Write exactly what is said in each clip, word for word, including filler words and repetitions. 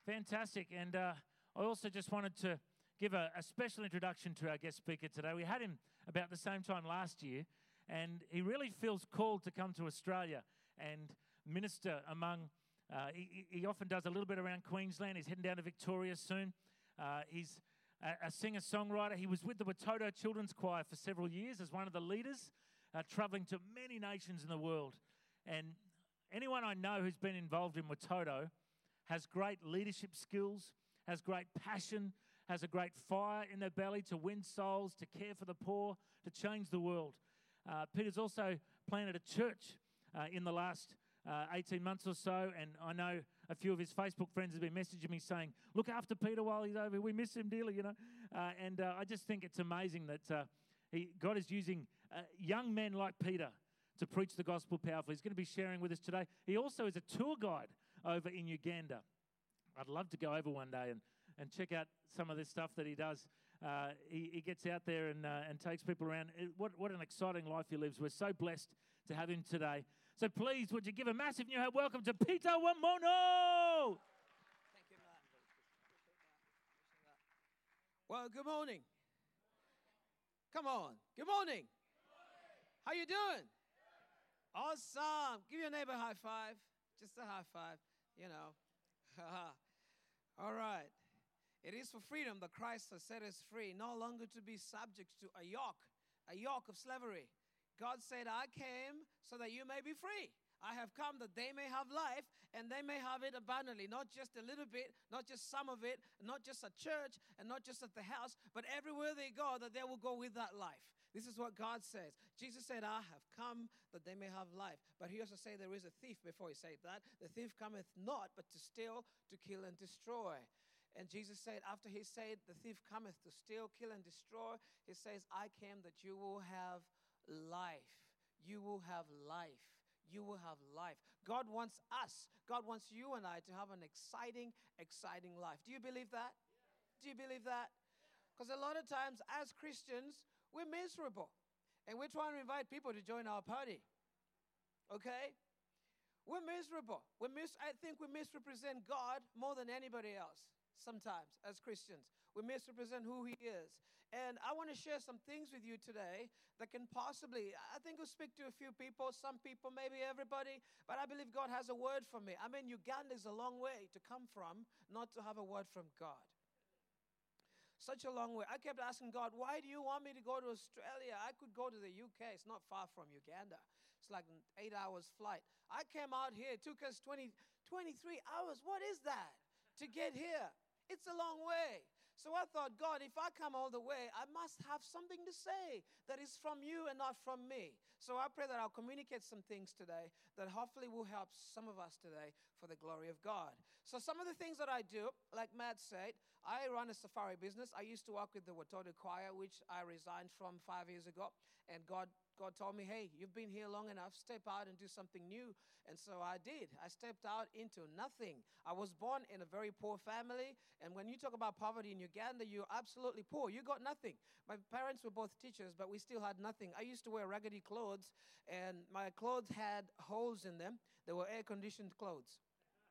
Fantastic. And uh, I also just wanted to give a, a special introduction to our guest speaker today. We had him about the same time last year, and he really feels called to come to Australia and minister among, uh, he, he often does a little bit around Queensland. He's heading down to Victoria soon. Uh, he's a, a singer-songwriter. He was with the Watoto Children's Choir for several years as one of the leaders, uh, travelling to many nations in the world. And anyone I know who's been involved in Watoto has great leadership skills, has great passion, has a great fire in their belly to win souls, to care for the poor, to change the world. Uh, Peter's also planted a church uh, in the last uh, eighteen months or so, and I know a few of his Facebook friends have been messaging me saying, look after Peter while he's over here. We miss him dearly, you know. Uh, and uh, I just think it's amazing that uh, he, God is using uh, young men like Peter to preach the gospel powerfully. He's going to be sharing with us today. He also is a tour guide over in Uganda. I'd love to go over one day and, and check out some of this stuff that he does. Uh, he, he gets out there and, uh, and takes people around. It, what, what an exciting life he lives. We're so blessed to have him today. So please, would you give a massive new welcome to Peter Wamono? Thank you, Matt. Well, good morning. Come on. Good morning. Good morning. How you doing? Awesome. Give your neighbor a high five. Just a high five, you know. All right. It is for freedom that Christ has set us free, no longer to be subject to a yoke, a yoke of slavery. God said, I came so that you may be free. I have come that they may have life and they may have it abundantly, not just a little bit, not just some of it, not just at church and not just at the house, but everywhere they go, that they will go with that life. This is what God says. Jesus said, I have come that they may have life. But he also said there is a thief before he said that. The thief cometh not, but to steal, to kill, and destroy. And Jesus said, after he said, the thief cometh to steal, kill, and destroy, he says, I came that you will have life. You will have life. You will have life. God wants us, God wants you and I to have an exciting, exciting life. Do you believe that? Yeah. Do you believe that? Because yeah. a lot of times as Christians, we're miserable. And we're trying to invite people to join our party. Okay? We're miserable. We mis- I think we misrepresent God more than anybody else. Sometimes, as Christians, we misrepresent who he is. And I want to share some things with you today that can possibly, I think will speak to a few people, some people, maybe everybody, but I believe God has a word for me. I mean, Uganda is a long way to come from, not to have a word from God. Such a long way. I kept asking God, why do you want me to go to Australia? I could go to the U K. It's not far from Uganda. It's like an eight hours flight. I came out here. It took us twenty, twenty-three hours. What is that to get here? It's a long way. So I thought, God, if I come all the way, I must have something to say that is from you and not from me. So I pray that I'll communicate some things today that hopefully will help some of us today for the glory of God. So some of the things that I do, like Matt said, I run a safari business. I used to work with the Watoto Choir, which I resigned from five years ago. And God God told me, hey, you've been here long enough, step out and do something new. And so I did. I stepped out into nothing. I was born in a very poor family. And when you talk about poverty in Uganda, you're absolutely poor. You got nothing. My parents were both teachers, but we still had nothing. I used to wear raggedy clothes, and my clothes had holes in them. They were air-conditioned clothes.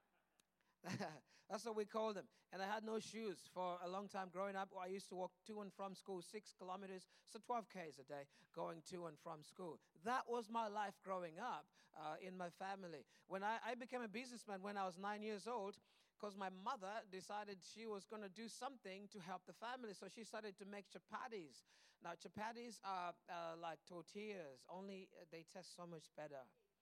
That's what we called them. And I had no shoes for a long time growing up. I used to walk to and from school six kilometers, so twelve kays a day, going to and from school. That was my life growing up uh, in my family. When I, I became a businessman when I was nine years old, because my mother decided she was going to do something to help the family, so she started to make chapatis. Now, chapatis are uh, like tortillas, only they taste so much better.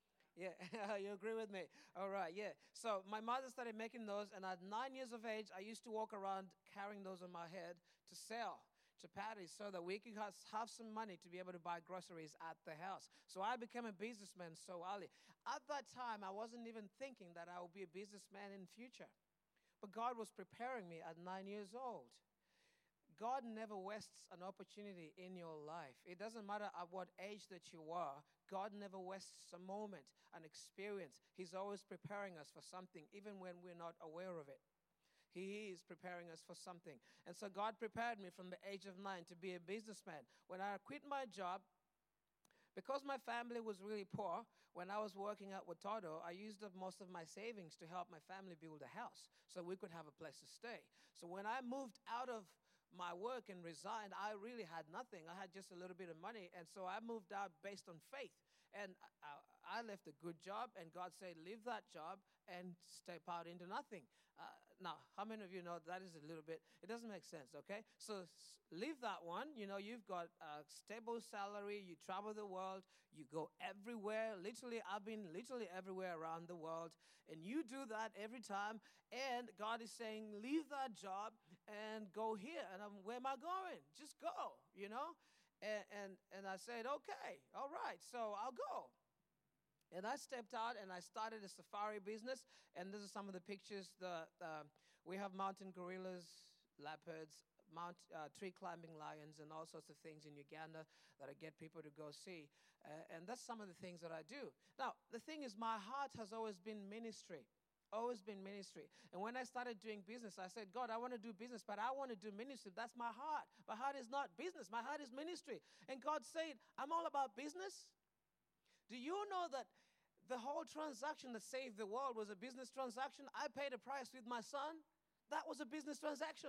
Yeah, you agree with me? All right, yeah. So my mother started making those, and at nine years of age, I used to walk around carrying those on my head to sell chapatis so that we could have some money to be able to buy groceries at the house. So I became a businessman so early. At that time, I wasn't even thinking that I would be a businessman in the future. But God was preparing me at nine years old. God never wastes an opportunity in your life. It doesn't matter at what age that you are. God never wastes a moment, an experience. He's always preparing us for something, even when we're not aware of it. He is preparing us for something. And so God prepared me from the age of nine to be a businessman. When I quit my job, Because my family was really poor, when I was working at Watoto, I used up most of my savings to help my family build a house so we could have a place to stay. So when I moved out of my work and resigned, I really had nothing. I had just a little bit of money, and so I moved out based on faith. And I, I left a good job, and God said, leave that job and step out into nothing. Uh, now, how many of you know that is a little bit, it doesn't make sense, okay? So s- leave that one. You know, you've got a stable salary, you travel the world, you go everywhere. Literally, I've been literally everywhere around the world, and you do that every time. And God is saying, leave that job and go here. And I'm, where am I going? Just go, you know? And, and, and I said, okay, all right, so I'll go. And I stepped out and I started a safari business. And these are some of the pictures. The, uh, we have mountain gorillas, leopards, mount, uh, tree climbing lions, and all sorts of things in Uganda that I get people to go see. Uh, and that's some of the things that I do. Now, the thing is, my heart has always been ministry. Always been ministry. And when I started doing business, I said, God, I want to do business, but I want to do ministry. That's my heart. My heart is not business. My heart is ministry. And God said, I'm all about business. Do you know that the whole transaction that saved the world was a business transaction? I paid a price with my son. That was a business transaction.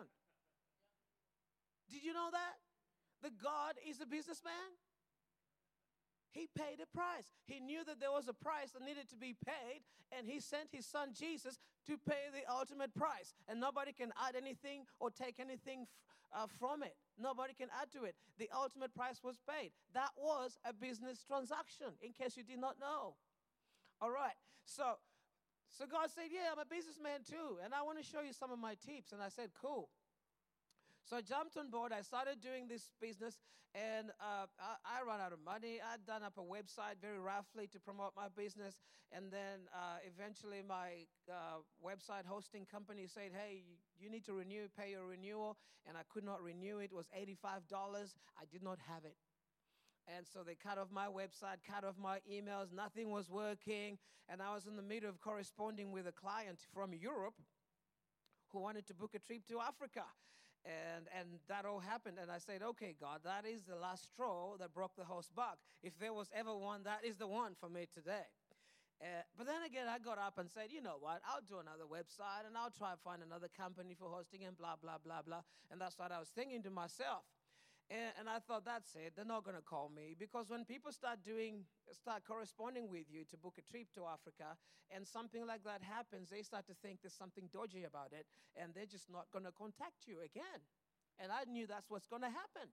Did you know that? The God is a businessman. He paid a price. He knew that there was a price that needed to be paid, and he sent his son Jesus to pay the ultimate price. And nobody can add anything or take anything f- uh, from it. Nobody can add to it. The ultimate price was paid. That was a business transaction, in case you did not know. All right. So, so God said, yeah, I'm a businessman too, and I want to show you some of my tips. And I said, cool. So I jumped on board. I started doing this business, and uh, I, I ran out of money. I'd done up a website very roughly to promote my business, and then uh, eventually my uh, website hosting company said, hey, you, you need to renew, pay your renewal, and I could not renew it. It was eighty-five dollars. I did not have it. And so they cut off my website, cut off my emails. Nothing was working, and I was in the middle of corresponding with a client from Europe who wanted to book a trip to Africa. And, and that all happened. And I said, okay, God, that is the last straw that broke the horse back. If there was ever one, that is the one for me today. Uh, but then again, I got up and said, you know what, I'll do another website and I'll try to find another company for hosting and blah, blah, blah, blah. And that's what I was thinking to myself. And, and I thought, that's it. They're not going to call me. Because when people start doing, start corresponding with you to book a trip to Africa, and something like that happens, they start to think there's something dodgy about it, and they're just not going to contact you again. And I knew that's what's going to happen.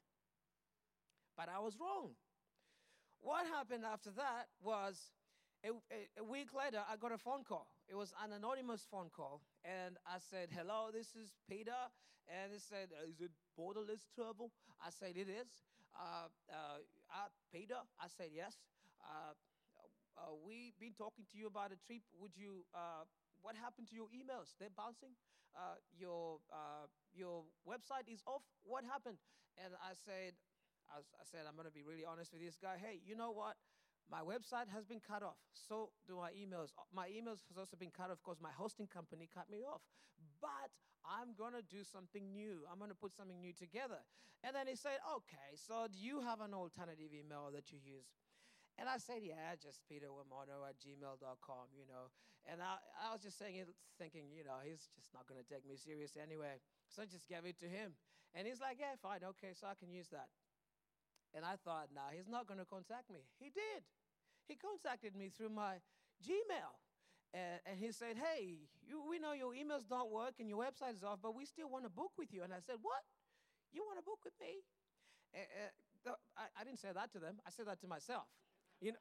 But I was wrong. What happened after that was, a, a, a week later, I got a phone call. It was an anonymous phone call. And I said, hello, this is Peter. And he said, is it borderless travel? I said, it is. Uh, uh, uh, Peter? I said, yes. Uh, uh, we've been talking to you about a trip. Would you, uh, what happened to your emails? They're bouncing. Uh, your, uh, your website is off. What happened? And I said, I, was, I said, I'm going to be really honest with this guy. Hey, you know what? My website has been cut off. So do my emails. My emails has also been cut off because my hosting company cut me off. But I'm going to do something new. I'm going to put something new together. And then he said, okay, so do you have an alternative email that you use? And I said, yeah, just peter wamono at gmail dot com, you know. And I, I was just saying it, thinking, you know, he's just not going to take me serious anyway. So I just gave it to him. And he's like, yeah, fine, okay, so I can use that. And I thought, nah, he's not going to contact me. He did. He contacted me through my Gmail. And, and he said, hey, you, we know your emails don't work and your website is off, but we still want to book with you. And I said, what? You want to book with me? Uh, uh, I, I didn't say that to them. I said that to myself. You know,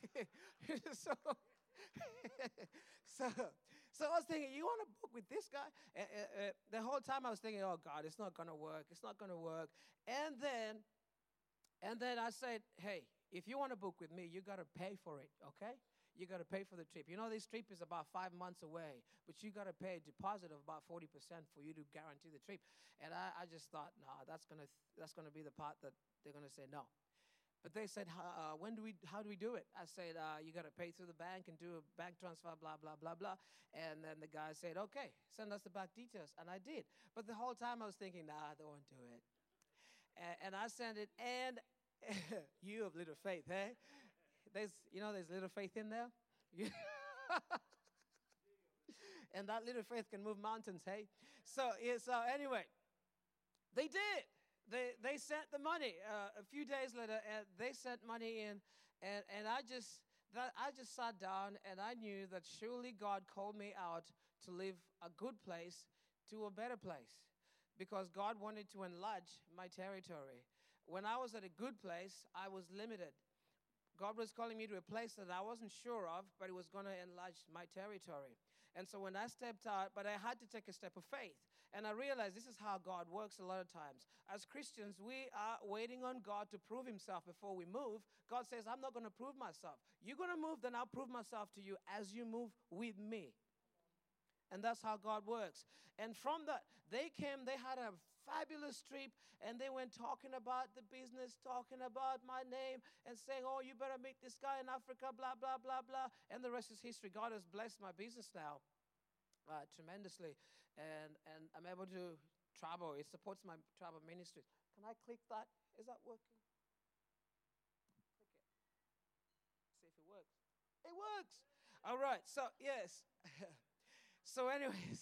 so, so, so I was thinking, you want to book with this guy? Uh, uh, uh, the whole time I was thinking, oh, God, it's not going to work. It's not going to work. And then... And then I said, hey, if you want to book with me, you got to pay for it, okay? You got to pay for the trip. You know, this trip is about five months away, but you got to pay a deposit of about forty percent for you to guarantee the trip. And I, I just thought, no, nah, that's going to that's gonna be the part that they're going to say no. But they said, uh, when do we, how do we do it? I said, uh, you got to pay through the bank and do a bank transfer, blah, blah, blah, blah. And then the guy said, okay, send us the bank details. And I did. But the whole time I was thinking, nah, I don't want to do it. And I sent it, and you of little faith, eh? there's, you know, there's little faith in there. And that little faith can move mountains, hey? So, yeah, so anyway, they did. They they sent the money. Uh, a few days later, uh, they sent money in, and, and I just that I just sat down, and I knew that surely God called me out to leave a good place to a better place, because God wanted to enlarge my territory. When I was at a good place, I was limited. God was calling me to a place that I wasn't sure of, but it was going to enlarge my territory. And so when I stepped out, but I had to take a step of faith. And I realized this is how God works a lot of times. As Christians, we are waiting on God to prove himself before we move. God says, I'm not going to prove myself. You're going to move, then I'll prove myself to you as you move with me. And that's how God works. And from that, they came, they had a fabulous trip, and they went talking about the business, talking about my name, and saying, oh, you better meet this guy in Africa, blah, blah, blah, blah. And the rest is history. God has blessed my business now uh, tremendously, and, and I'm able to travel. It supports my travel ministry. Can I click that? Is that working? Click it. See if it works. It works. All right. So, yes. So anyways,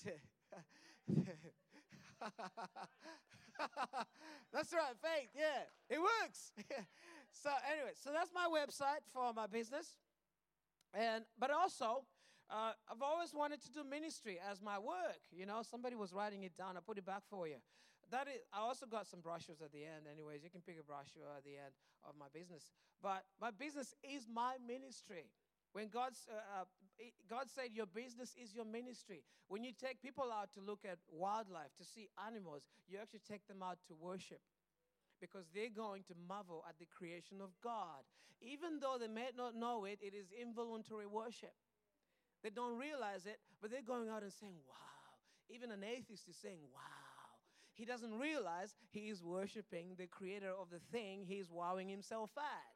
that's right, faith, yeah, it works. So anyway, so that's my website for my business. And but also, uh, I've always wanted to do ministry as my work. You know, somebody was writing it down. I put it back for you. That is, I also got some brochures at the end. Anyways, you can pick a brochure at the end of my business. But my business is my ministry. When God's, uh, uh, God said your business is your ministry. When you take people out to look at wildlife, to see animals, you actually take them out to worship, because they're going to marvel at the creation of God. Even though they may not know it, it is involuntary worship. They don't realize it, but they're going out and saying, wow. Even an atheist is saying, wow. He doesn't realize he is worshiping the creator of the thing he's wowing himself at.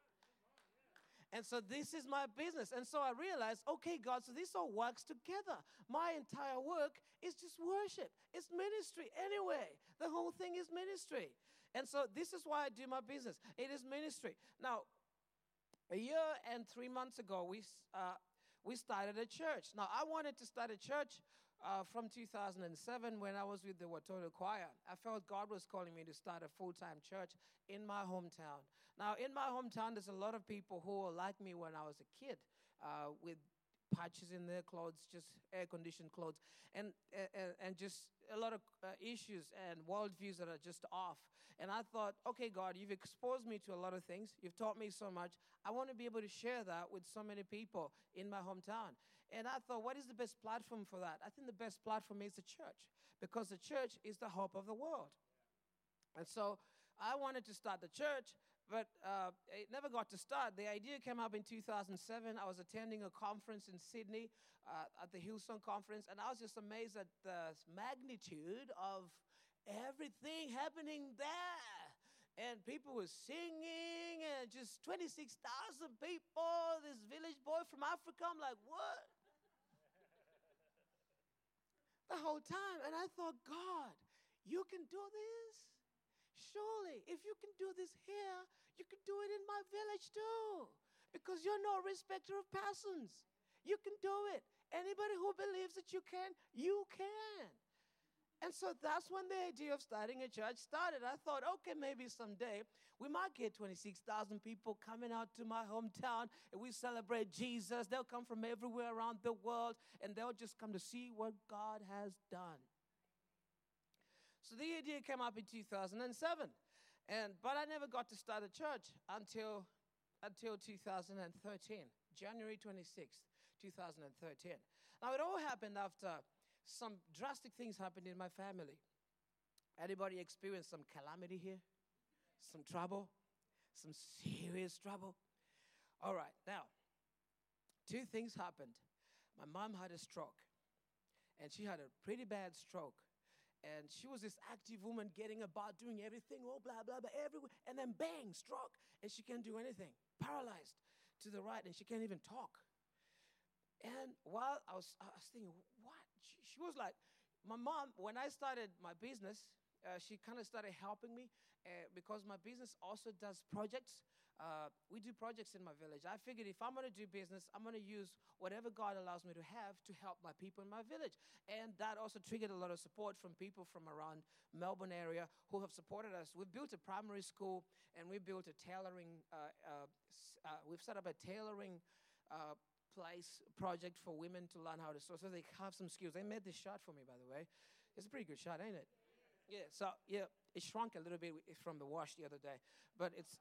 And so this is my business. And so I realized, okay, God, so this all works together. My entire work is just worship. It's ministry anyway. The whole thing is ministry. And so this is why I do my business. It is ministry. Now, a year and three months ago, we, uh, we started a church. Now, I wanted to start a church uh, from two thousand seven when I was with the Watoto Choir. I felt God was calling me to start a full-time church in my hometown. Now, in my hometown, there's a lot of people who were like me when I was a kid, uh, with patches in their clothes, just air-conditioned clothes, and, and, and just a lot of uh, issues and worldviews that are just off. And I thought, okay, God, you've exposed me to a lot of things. You've taught me so much. I want to be able to share that with so many people in my hometown. And I thought, what is the best platform for that? I think the best platform is the church, because the church is the hope of the world. And so I wanted to start the church, but uh, it never got to start. The idea came up in two thousand seven. I was attending a conference in Sydney, uh, at the Hillsong Conference, and I was just amazed at the magnitude of everything happening there. And people were singing, and just twenty-six thousand people, this village boy from Africa. I'm like, what? The whole time. And I thought, God, you can do this? Surely, if you can do this here, you can do it in my village too. Because you're no respecter of persons. You can do it. Anybody who believes that you can, you can. And so that's when the idea of starting a church started. I thought, okay, maybe someday we might get twenty-six thousand people coming out to my hometown, and we celebrate Jesus. They'll come from everywhere around the world, and they'll just come to see what God has done. So the idea came up in two thousand seven, and but I never got to start a church until, until two thousand thirteen, January twenty-sixth, two thousand thirteen. Now, it all happened after some drastic things happened in my family. Anybody experienced some calamity here? Some trouble? Some serious trouble? All right, now, two things happened. My mom had a stroke, and she had a pretty bad stroke. And she was this active woman getting about, doing everything, oh, blah, blah, blah, everywhere. And then bang, stroke, and she can't do anything. Paralyzed to the right, and she can't even talk. And while I was, I was thinking, what? She, she was like, my mom, when I started my business, uh, she kind of started helping me uh, because my business also does projects. Uh, we do projects in my village. I figured if I'm going to do business, I'm going to use whatever God allows me to have to help my people in my village. And that also triggered a lot of support from people from around Melbourne area who have supported us. We've built a primary school, and we built a tailoring, uh, uh, uh, we've set up a tailoring uh, place project for women to learn how to sew, so they have some skills. They made this shot for me, by the way. It's a pretty good shot, ain't it? Yeah, so, yeah, it shrunk a little bit from the wash the other day, but it's,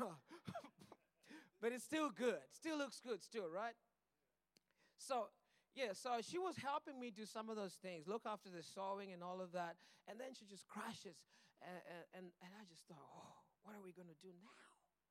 but it's still good. Still looks good still, right? So, yeah, so she was helping me do some of those things, look after the sewing and all of that, and then she just crashes, and, and, and I just thought, oh, what are we going to do now?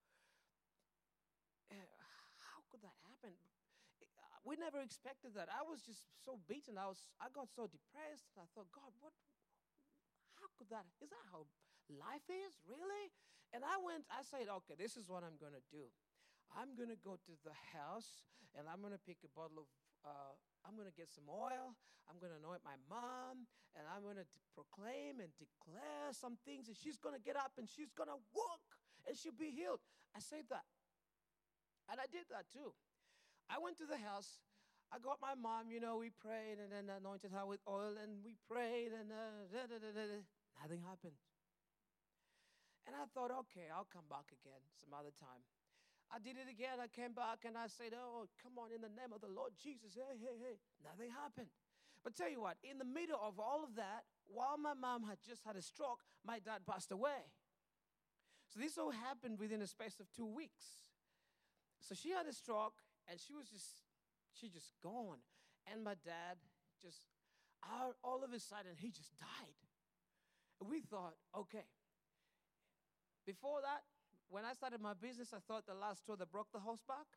Uh, how could that happen? We never expected that. I was just so beaten. I was, I got so depressed, and I thought, God, what? How could that, is that how life is, really? And I went, I said, okay, this is what I'm going to do. I'm going to go to the house, and I'm going to pick a bottle of, uh, I'm going to get some oil, I'm going to anoint my mom, and I'm going to proclaim and declare some things, and she's going to get up, and she's going to walk, and she'll be healed. I said that. And I did that too. I went to the house. I got my mom, you know, we prayed and then anointed her with oil, and we prayed, and uh, da, da, da, da, da. Nothing happened. And I thought, okay, I'll come back again some other time. I did it again. I came back and I said, oh, come on, in the name of the Lord Jesus. Hey, hey, hey. Nothing happened. But tell you what, in the middle of all of that, while my mom had just had a stroke, my dad passed away. So this all happened within a space of two weeks. So she had a stroke, and she was just, she just gone. And my dad just, all of a sudden, he just died. And we thought, okay. Before that, when I started my business, I thought the last straw that broke the horse back.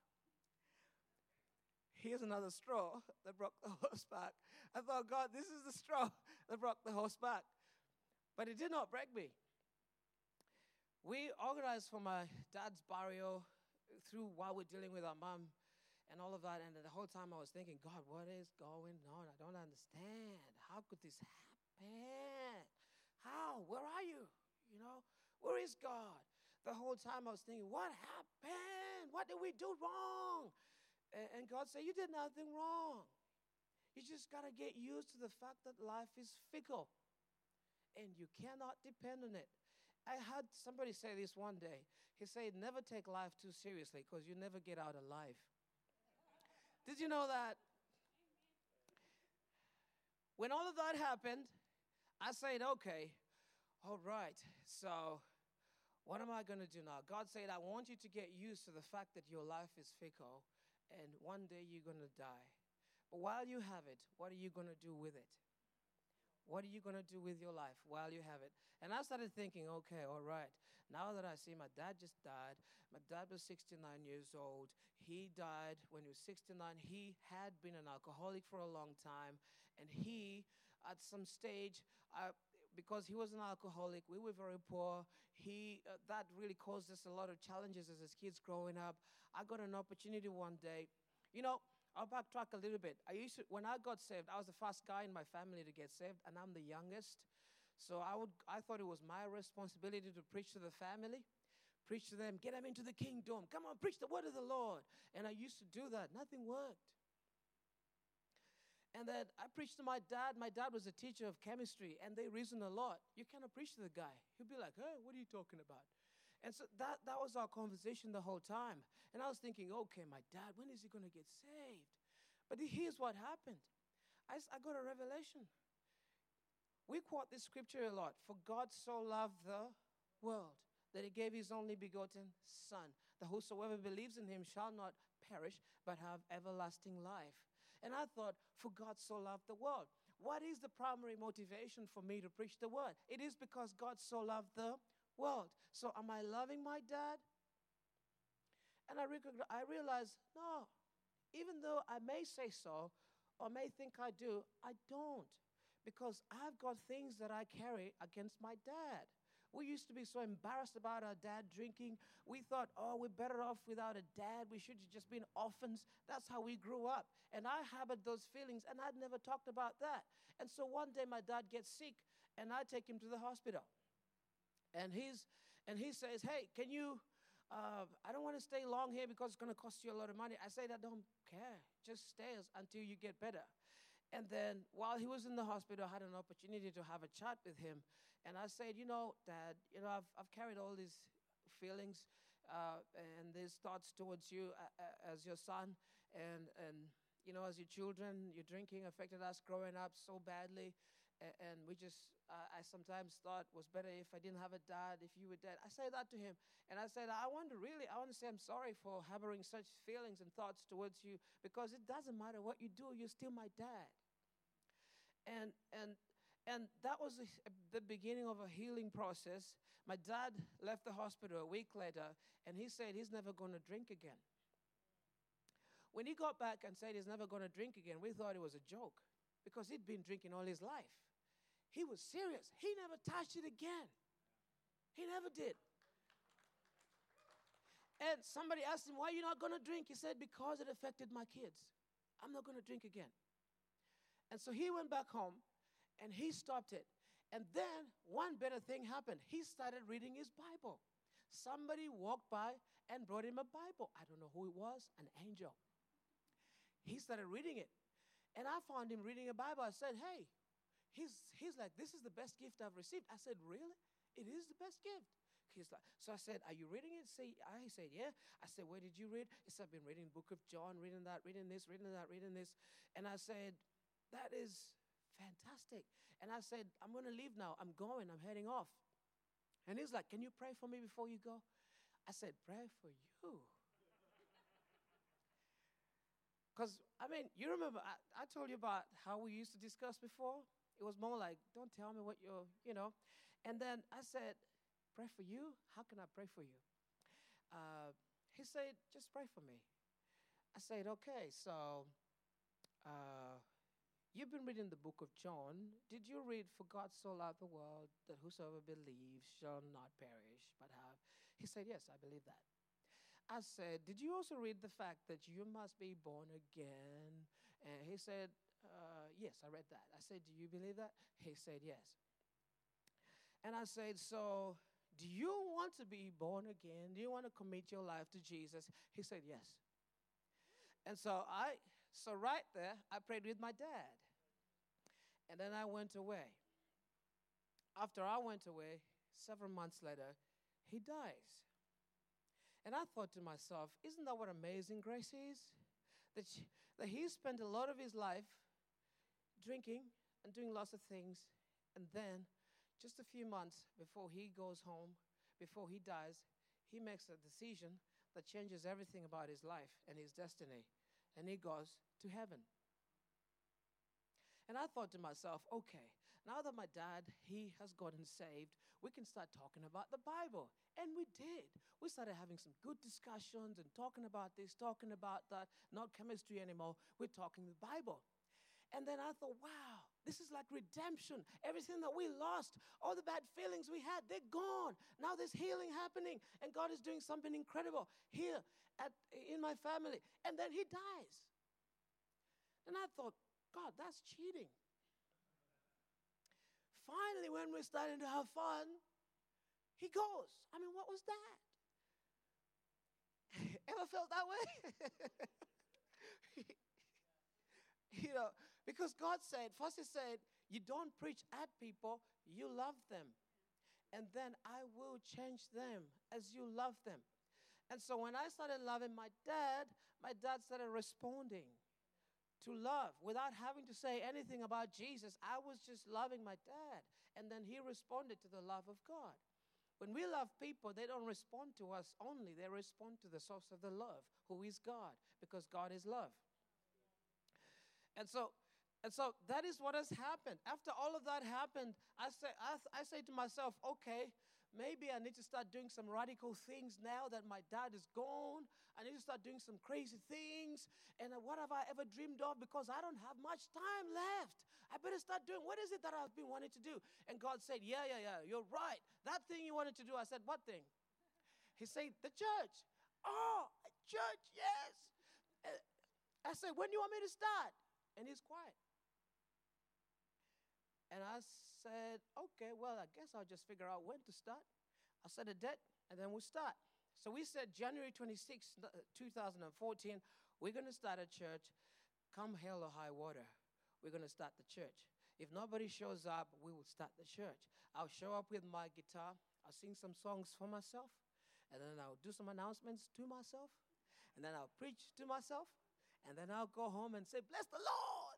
Here's another straw that broke the horse back. I thought, God, this is the straw that broke the horse back. But it did not break me. We organized for my dad's burial through while we're dealing with our mom and all of that. And the whole time I was thinking, God, what is going on? I don't understand. How could this happen? How? Where are you? You know, where is God? The whole time I was thinking, what happened? What did we do wrong? And God said, you did nothing wrong. You just got to get used to the fact that life is fickle and you cannot depend on it. I had somebody say this one day. He said, never take life too seriously because you never get out alive. Did you know that? When all of that happened, I said, okay, all right, so what am I going to do now? God said, I want you to get used to the fact that your life is fickle and one day you're going to die. But while you have it, what are you going to do with it? What are you going to do with your life while you have it? And I started thinking, okay, all right. Now that I see my dad just died, my dad was sixty-nine years old. He died when he was sixty-nine. He had been an alcoholic for a long time. And he, at some stage, uh, because he was an alcoholic, we were very poor. He uh, that really caused us a lot of challenges as his kids growing up. I got an opportunity one day. You know, I'll backtrack a little bit. I used to, when I got saved, I was the first guy in my family to get saved, and I'm the youngest. So I would, I thought it was my responsibility to preach to the family, preach to them, get them into the kingdom. Come on, preach the word of the Lord. And I used to do that. Nothing worked. And then I preached to my dad. My dad was a teacher of chemistry, and they reasoned a lot. You cannot preach to the guy. He'll be like, hey, what are you talking about? And so that, that was our conversation the whole time. And I was thinking, okay, my dad, when is he going to get saved? But here's what happened. I, I got a revelation. We quote this scripture a lot. For God so loved the world that he gave his only begotten Son, that whosoever believes in him shall not perish, but have everlasting life. And I thought, for God so loved the world. What is the primary motivation for me to preach the word? It is because God so loved the world. So am I loving my dad? And I, rec- I realized, no, even though I may say so or may think I do, I don't. Because I've got things that I carry against my dad. We used to be so embarrassed about our dad drinking. We thought, oh, we're better off without a dad. We should have just been orphans. That's how we grew up. And I harbored those feelings, and I'd never talked about that. And so one day my dad gets sick, and I take him to the hospital. And he's and he says, hey, can you, uh, I don't want to stay long here because it's going to cost you a lot of money. I said, I don't care. Just stay until you get better. And then while he was in the hospital, I had an opportunity to have a chat with him. And I said, you know, Dad, you know, I've, I've carried all these feelings uh, and these thoughts towards you uh, uh, as your son. And, and, you know, as your children, your drinking affected us growing up so badly. And, and we just, uh, I sometimes thought it was better if I didn't have a dad, if you were dead. I said that to him. And I said, I want to really, I want to say I'm sorry for harboring such feelings and thoughts towards you, because it doesn't matter what you do, you're still my dad. And, and, and that was a, the beginning of a healing process. My dad left the hospital a week later, and he said he's never going to drink again. When he got back and said he's never going to drink again, we thought it was a joke, because he'd been drinking all his life. He was serious. He never touched it again. He never did. And somebody asked him, why are you not going to drink? He said, because it affected my kids. I'm not going to drink again. And so he went back home, and he stopped it. And then one better thing happened. He started reading his Bible. Somebody walked by and brought him a Bible. I don't know who it was, an angel. He started reading it. And I found him reading a Bible. I said, hey, he's, he's like, this is the best gift I've received. I said, really? It is the best gift. He's like, so I said, are you reading it? Say, I said, yeah. I said, where did you read? He said, I've been reading the book of John, reading that, reading this, reading that, reading this. And I said, that is fantastic. And I said, I'm going to leave now. I'm going. I'm heading off. And he's like, can you pray for me before you go? I said, pray for you. Because, I mean, you remember, I, I told you about how we used to discuss before. It was more like, don't tell me what you're, you know. And then I said, pray for you? How can I pray for you? Uh, he said, just pray for me. I said, okay, so uh, you've been reading the book of John. Did you read, for God so loved the world that whosoever believes shall not perish but have? He said, yes, I believe that. I said, did you also read the fact that you must be born again? And he said, uh, yes, I read that. I said, do you believe that? He said, yes. And I said, so do you want to be born again? Do you want to commit your life to Jesus? He said, yes. And so I, so right there, I prayed with my dad. And then I went away. After I went away, several months later, he dies. And I thought to myself, isn't that what amazing grace is? That, she, that he spent a lot of his life drinking and doing lots of things. And then, just a few months before he goes home, before he dies, he makes a decision that changes everything about his life and his destiny. And he goes to heaven. And I thought to myself, okay, now that my dad, he has gotten saved, we can start talking about the Bible. And we did. We started having some good discussions and talking about this, talking about that, not chemistry anymore. We're talking the Bible. And then I thought, wow, this is like redemption. Everything that we lost, all the bad feelings we had, they're gone. Now there's healing happening, and God is doing something incredible here at, in my family. And then he dies. And I thought, God, that's cheating. Finally, when we're starting to have fun, he goes. I mean, what was that? Ever felt that way? You know, because God said, first he said, you don't preach at people, you love them. And then I will change them as you love them. And so when I started loving my dad, my dad started responding to love without having to say anything about Jesus. I was just loving my dad. And then he responded to the love of God. When we love people, they don't respond to us only. They respond to the source of the love, who is God, because God is love. And so, and so that is what has happened. After all of that happened, I say, I, I say to myself, okay, maybe I need to start doing some radical things now that my dad is gone. I need to start doing some crazy things. And what have I ever dreamed of? Because I don't have much time left. I better start doing, what is it that I've been wanting to do? And God said, yeah, yeah, yeah, you're right. That thing you wanted to do. I said, what thing? He said, the church. Oh, a church, yes. I said, when do you want me to start? And he's quiet. And I said, okay, well, I guess I'll just figure out when to start. I'll set a date, and then we'll start. So we said January twenty-sixth, two thousand fourteen, we're going to start a church. Come hell or high water, we're going to start the church. If nobody shows up, we will start the church. I'll show up with my guitar. I'll sing some songs for myself. And then I'll do some announcements to myself. And then I'll preach to myself. And then I'll go home and say, bless the Lord.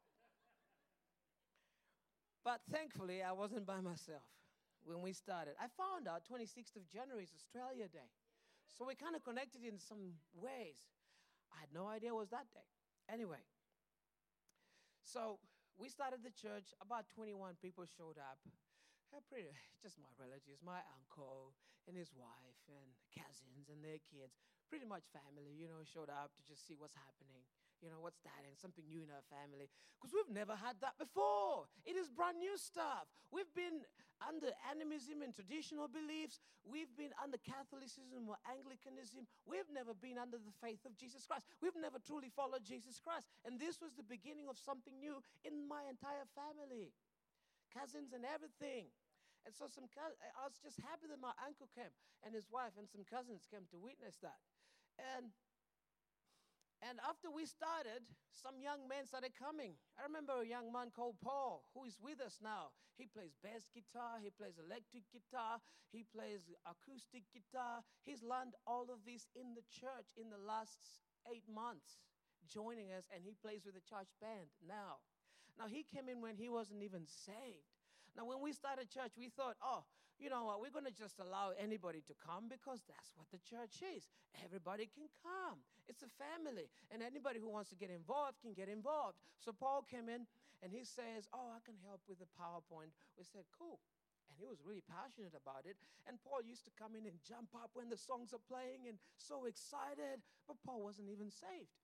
But thankfully, I wasn't by myself when we started. I found out twenty-sixth of January is Australia Day. So we kind of connected in some ways. I had no idea it was that day. Anyway, so we started the church. About twenty-one people showed up. Uh, pretty, just my relatives, my uncle and his wife and cousins and their kids. Pretty much family, you know, showed up to just see what's happening. You know, what's that? And something new in our family. Because we've never had that before. It is brand new stuff. We've been under animism and traditional beliefs. We've been under Catholicism or Anglicanism. We've never been under the faith of Jesus Christ. We've never truly followed Jesus Christ. And this was the beginning of something new in my entire family. Cousins and everything. And so some, I was just happy that my uncle came and his wife and some cousins came to witness that. And And after we started, some young men started coming. I remember a young man called Paul, who is with us now. He plays bass guitar, he plays electric guitar, he plays acoustic guitar. He's learned all of this in the church in the last eight months, joining us, and he plays with the church band now. Now, he came in when he wasn't even saved. Now, when we started church, we thought, oh, you know what, we're going to just allow anybody to come because that's what the church is. Everybody can come. It's a family. And anybody who wants to get involved can get involved. So Paul came in and he says, oh, I can help with the PowerPoint. We said, cool. And he was really passionate about it. And Paul used to come in and jump up when the songs are playing and so excited. But Paul wasn't even saved.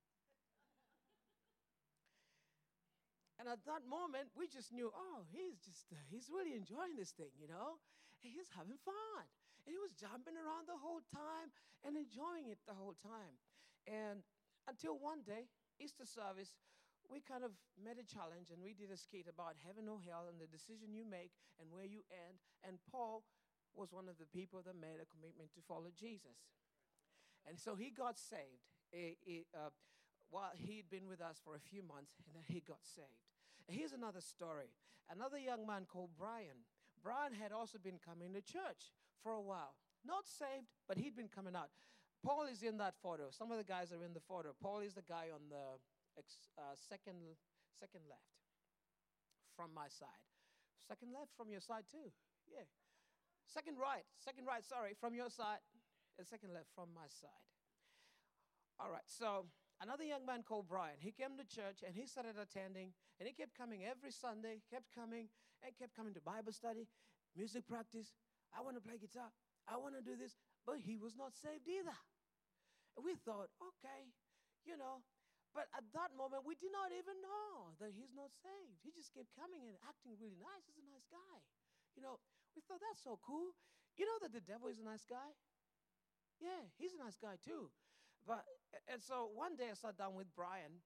And at that moment, we just knew, oh, he's just, uh, he's really enjoying this thing, you know? And he's having fun. And he was jumping around the whole time and enjoying it the whole time. And until one day, Easter service, we kind of made a challenge and we did a skit about heaven or hell and the decision you make and where you end. And Paul was one of the people that made a commitment to follow Jesus. And so he got saved. He, he, uh, while he'd been with us for a few months, and then he got saved. And here's another story. Another young man called Brian. Brian had also been coming to church for a while. Not saved, but he'd been coming out. Paul is in that photo. Some of the guys are in the photo. Paul is the guy on the uh, second, second left from my side. Second left from your side too. Yeah. Second right. Second right, sorry, from your side. And second left from my side. All right, so another young man called Brian, he came to church and he started attending and he kept coming every Sunday, kept coming and kept coming to Bible study, music practice. I want to play guitar. I want to do this. But he was not saved either. And we thought, okay, you know. But at that moment, we did not even know that he's not saved. He just kept coming and acting really nice. He's a nice guy. You know, we thought, that's so cool. You know that the devil is a nice guy? Yeah, he's a nice guy too. But, and so one day I sat down with Brian,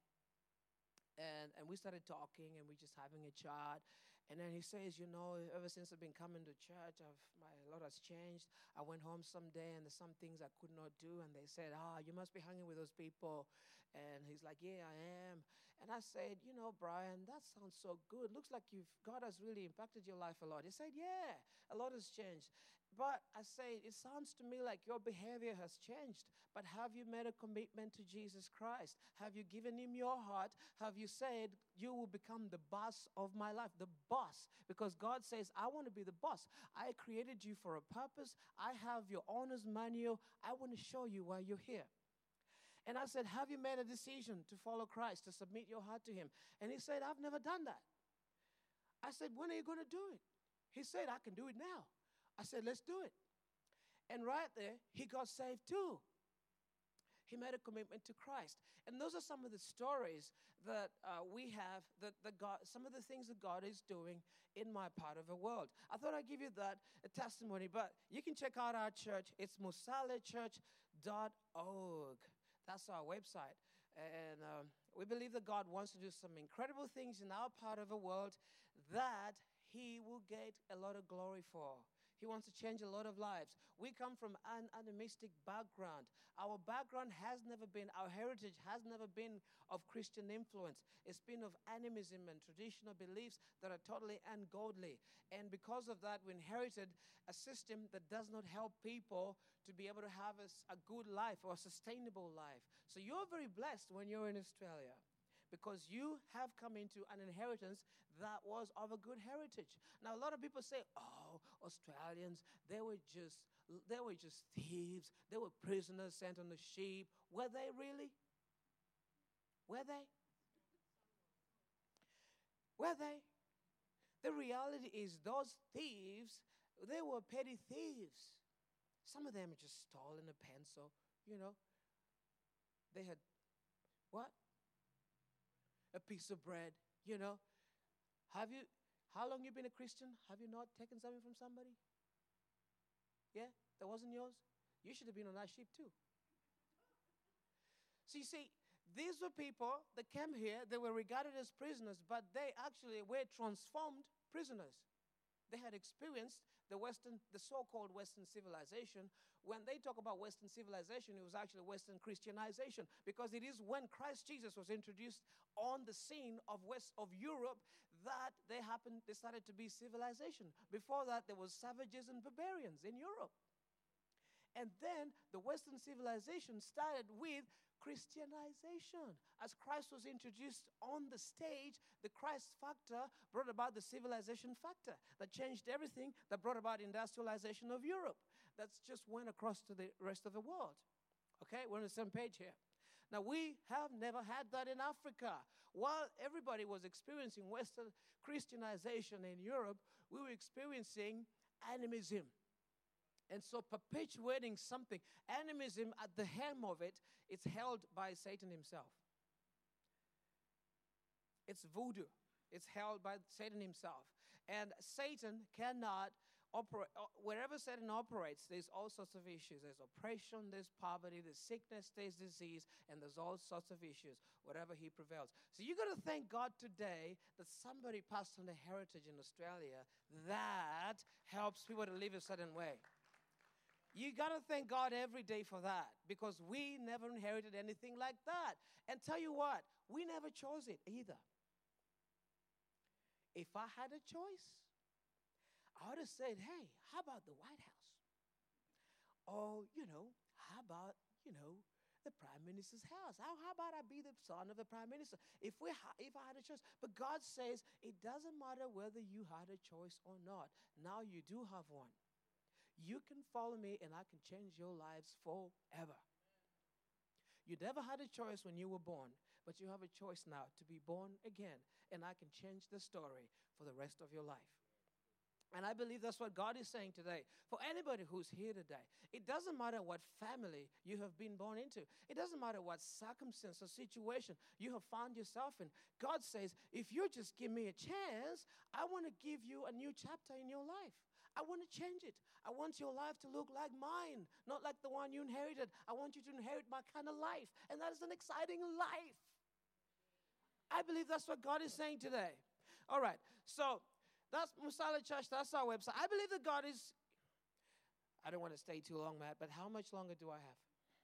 and, and we started talking, and we just having a chat. And then he says, you know, ever since I've been coming to church, I've, my, a lot has changed. I went home someday, and there's some things I could not do. And they said, ah, you must be hanging with those people. And he's like, yeah, I am. And I said, you know, Brian, that sounds so good. Looks like you've God has really impacted your life a lot. He said, yeah, a lot has changed. But I say, it sounds to me like your behavior has changed. But have you made a commitment to Jesus Christ? Have you given him your heart? Have you said, you will become the boss of my life, the boss? Because God says, I want to be the boss. I created you for a purpose. I have your owner's manual. I want to show you why you're here. And I said, have you made a decision to follow Christ, to submit your heart to him? And he said, I've never done that. I said, when are you going to do it? He said, I can do it now. I said, let's do it. And right there, he got saved too. He made a commitment to Christ. And those are some of the stories that uh, we have, that the God, some of the things that God is doing in my part of the world. I thought I'd give you that a testimony, but you can check out our church. It's musale church dot org. That's our website. And um, we believe that God wants to do some incredible things in our part of the world that he will get a lot of glory for. He wants to change a lot of lives. We come from an animistic background. Our background has never been, our heritage has never been of Christian influence. It's been of animism and traditional beliefs that are totally ungodly. And because of that, we inherited a system that does not help people to be able to have a, a good life or a sustainable life. So you're very blessed when you're in Australia, because you have come into an inheritance that was of a good heritage. Now, a lot of people say, oh, Australians, they were just, they were just thieves. They were prisoners sent on the sheep. Were they really? Were they? Were they? The reality is those thieves, they were petty thieves. Some of them just stolen a pencil, you know. They had, what? A piece of bread, you know. Have you, how long you been a Christian? Have you not taken something from somebody? Yeah, that wasn't yours? You should have been on that ship too. So you see, these were people that came here, they were regarded as prisoners, but they actually were transformed prisoners. They had experienced the Western, the so-called Western civilization. When they talk about Western civilization, it was actually Western Christianization, because it is when Christ Jesus was introduced on the scene of West of Europe that they happened, they started to be civilization. Before that, there was savages and barbarians in Europe. And then the Western civilization started with Christianization. As Christ was introduced on the stage, the Christ factor brought about the civilization factor that changed everything, that brought about industrialization of Europe. That's just went across to the rest of the world. Okay, we're on the same page here. Now, we have never had that in Africa. While everybody was experiencing Western Christianization in Europe, we were experiencing animism. And so perpetuating something, animism at the helm of it, it's held by Satan himself. It's voodoo. It's held by Satan himself. And Satan cannot operate, wherever Satan operates, there's all sorts of issues. There's oppression, there's poverty, there's sickness, there's disease, and there's all sorts of issues, whatever he prevails. So you got to thank God today that somebody passed on a heritage in Australia that helps people to live a certain way. You got to thank God every day for that, because we never inherited anything like that. And tell you what, we never chose it either. If I had a choice, I would have said, hey, how about the White House? Or, you know, how about, you know, the Prime Minister's house? How, how about I be the son of the Prime Minister? If, we ha- if I had a choice. But God says, it doesn't matter whether you had a choice or not. Now you do have one. You can follow me and I can change your lives forever. You never had a choice when you were born, but you have a choice now to be born again, and I can change the story for the rest of your life. And I believe that's what God is saying today. For anybody who's here today, it doesn't matter what family you have been born into. It doesn't matter what circumstance or situation you have found yourself in. God says, if you just give me a chance, I want to give you a new chapter in your life. I want to change it. I want your life to look like mine, not like the one you inherited. I want you to inherit my kind of life. And that is an exciting life. I believe that's what God is saying today. All right. So that's Musala Church. That's our website. I believe that God is, I don't want to stay too long, Matt, but how much longer do I have?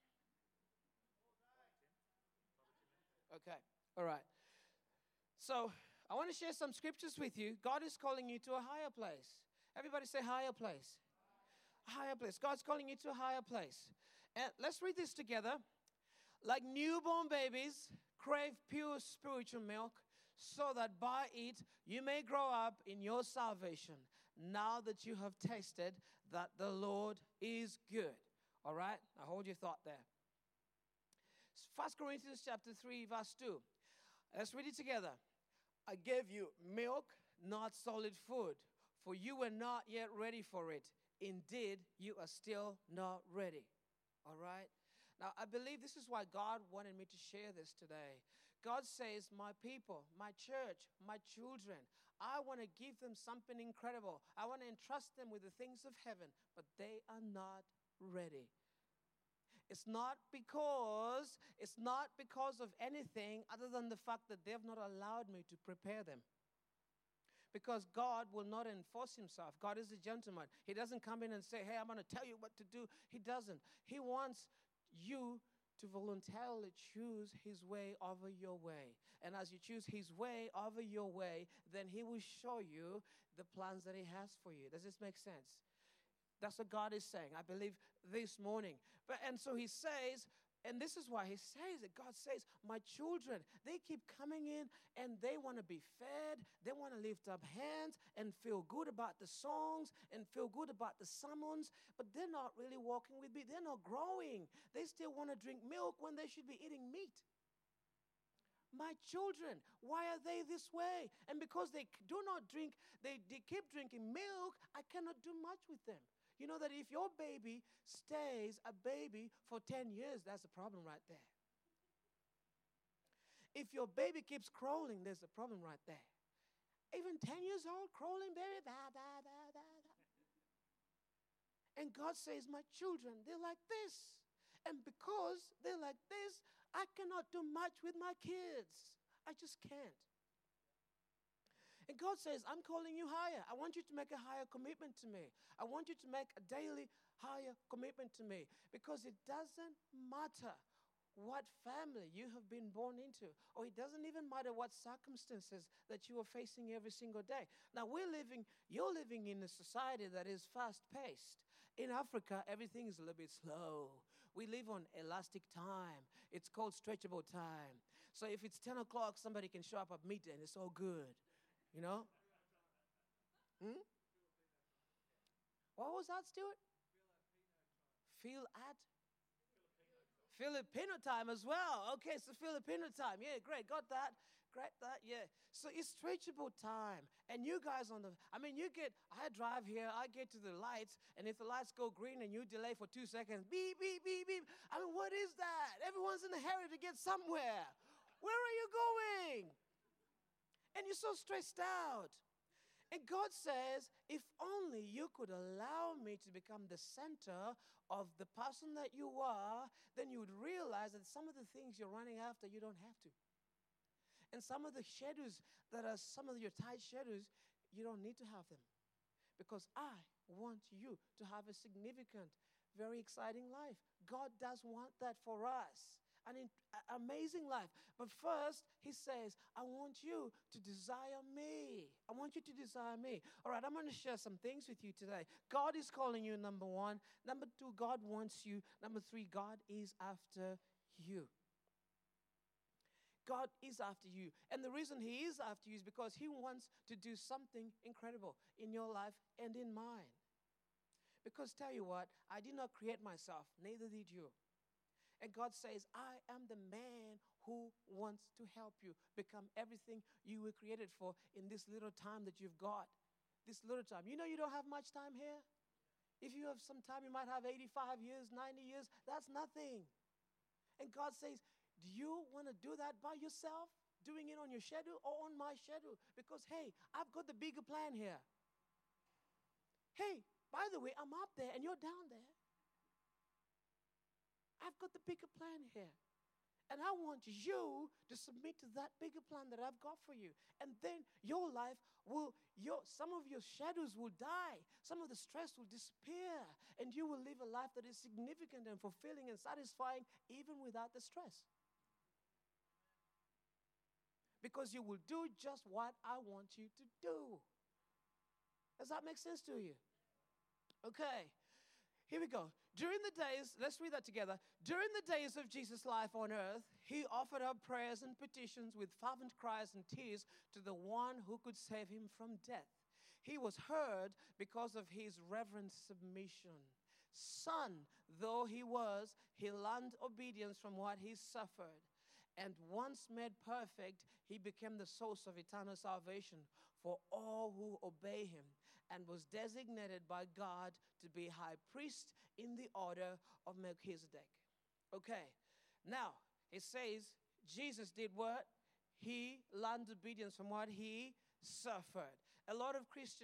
Okay. All right. So I want to share some scriptures with you. God is calling you to a higher place. Everybody say higher place. Higher place. God's calling you to a higher place. And let's read this together. Like newborn babies, crave pure spiritual milk, so that by it you may grow up in your salvation, now that you have tasted that the Lord is good. All right? Now hold your thought there. First Corinthians chapter three, verse two. Let's read it together. I gave you milk, not solid food, for you were not yet ready for it. Indeed, you are still not ready. All right? Now, I believe this is why God wanted me to share this today. God says, my people, my church, my children, I want to give them something incredible. I want to entrust them with the things of heaven, but they are not ready. It's not because, it's not because of anything other than the fact that they have not allowed me to prepare them. because God will not enforce himself. God is a gentleman. He doesn't come in and say, hey, I'm going to tell you what to do. He doesn't. He wants you to voluntarily choose his way over your way. And as you choose his way over your way, then he will show you the plans that he has for you. Does this make sense? That's what God is saying, I believe, this morning. But, and so he says, and this is why he says it. God says, my children, they keep coming in and they want to be fed. They want to lift up hands and feel good about the songs and feel good about the sermons, but they're not really walking with me. They're not growing. They still want to drink milk when they should be eating meat. My children, why are they this way? And because they do not drink, they, they keep drinking milk, I cannot do much with them. You know that if your baby stays a baby for ten years, that's a problem right there. If your baby keeps crawling, there's a problem right there. Even ten years old, crawling baby, da, da, da, da, da. And God says, my children, they're like this. And because they're like this, I cannot do much with my kids. I just can't. And God says, I'm calling you higher. I want you to make a higher commitment to me. I want you to make a daily higher commitment to me. Because it doesn't matter what family you have been born into, or it doesn't even matter what circumstances that you are facing every single day. Now, we're living, you're living in a society that is fast-paced. In Africa, everything is a little bit slow. We live on elastic time. It's called stretchable time. So if it's ten o'clock, somebody can show up at midday and it's all good. You know? Hmm? What was that, Stuart? Feel at? Filipino time as well. Okay, so Filipino time. Yeah, great. Got that. Great, that, yeah. So it's stretchable time. And you guys on the, I mean, you get, I drive here, I get to the lights, and if the lights go green and you delay for two seconds, beep, beep, beep, beep. I mean, what is that? Everyone's in a hurry to get somewhere. Where are you going? And you're so stressed out. And God says, if only you could allow me to become the center of the person that you are, then you would realize that some of the things you're running after, you don't have to. And some of the shadows that are some of your tight shadows, you don't need to have them. Because I want you to have a significant, very exciting life. God does want that for us. An amazing life. But first, he says, I want you to desire me. I want you to desire me. All right, I'm going to share some things with you today. God is calling you, number one. Number two, God wants you. Number three, God is after you. God is after you. And the reason he is after you is because he wants to do something incredible in your life and in mine. Because tell you what, I did not create myself, neither did you. And God says, I am the man who wants to help you become everything you were created for in this little time that you've got. This little time. You know you don't have much time here? If you have some time, you might have eighty-five years, ninety years. That's nothing. And God says, do you want to do that by yourself? Doing it on your schedule or on my schedule? Because, hey, I've got the bigger plan here. Hey, by the way, I'm up there and you're down there. I've got the bigger plan here. And I want you to submit to that bigger plan that I've got for you. And then your life will, your, some of your shadows will die. Some of the stress will disappear. And you will live a life that is significant and fulfilling and satisfying even without the stress. Because you will do just what I want you to do. Does that make sense to you? Okay. Here we go. During the days, let's read that together. During the days of Jesus' life on earth, he offered up prayers and petitions with fervent cries and tears to the one who could save him from death. He was heard because of his reverent submission. Son, though he was, he learned obedience from what he suffered. And once made perfect, he became the source of eternal salvation for all who obey him, and was designated by God to be high priest in the order of Melchizedek. Okay, now it says Jesus did what? He learned obedience from what he suffered. A lot of Christians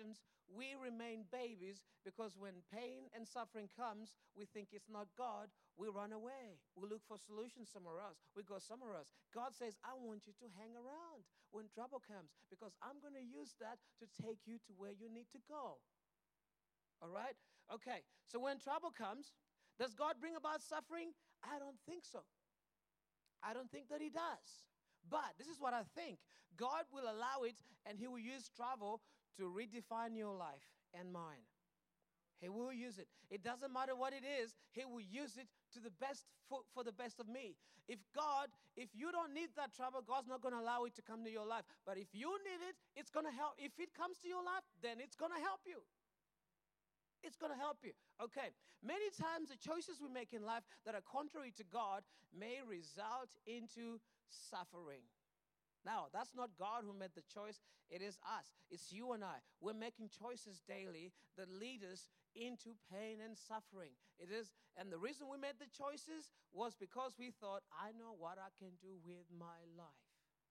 we remain babies because when pain and suffering comes, we think it's not God. We run away. We look for solutions somewhere else. We go somewhere else. God says, I want you to hang around when trouble comes because I'm going to use that to take you to where you need to go. All right? Okay, so when trouble comes, does God bring about suffering? I don't think so. I don't think that he does. But this is what I think. God will allow it, and he will use trouble to redefine your life and mine. He will use it. It doesn't matter what it is. He will use it to the best for, for the best of me. If God, if you don't need that trouble, God's not going to allow it to come to your life. But if you need it, it's going to help. If it comes to your life, then it's going to help you. It's going to help you. Okay. Many times the choices we make in life that are contrary to God may result into suffering. Now, that's not God who made the choice. It is us. It's you and I. We're making choices daily that lead us into pain and suffering. It is, and the reason we made the choices was because we thought, I know what I can do with my life.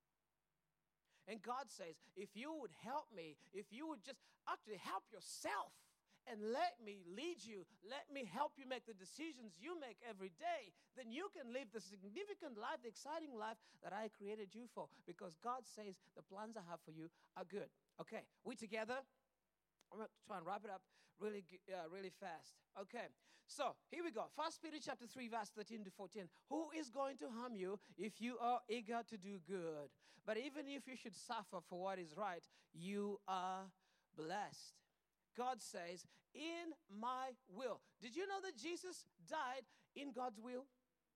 And God says, if you would help me, if you would just actually help yourself, and let me lead you, let me help you make the decisions you make every day, then you can live the significant life, the exciting life that I created you for. Because God says the plans I have for you are good. Okay, we together? I'm going to try and wrap it up really, uh, really fast. Okay, so here we go. First Peter chapter three, verse thirteen to fourteen. Who is going to harm you if you are eager to do good? But even if you should suffer for what is right, you are blessed. God says, in my will. Did you know that Jesus died in God's will?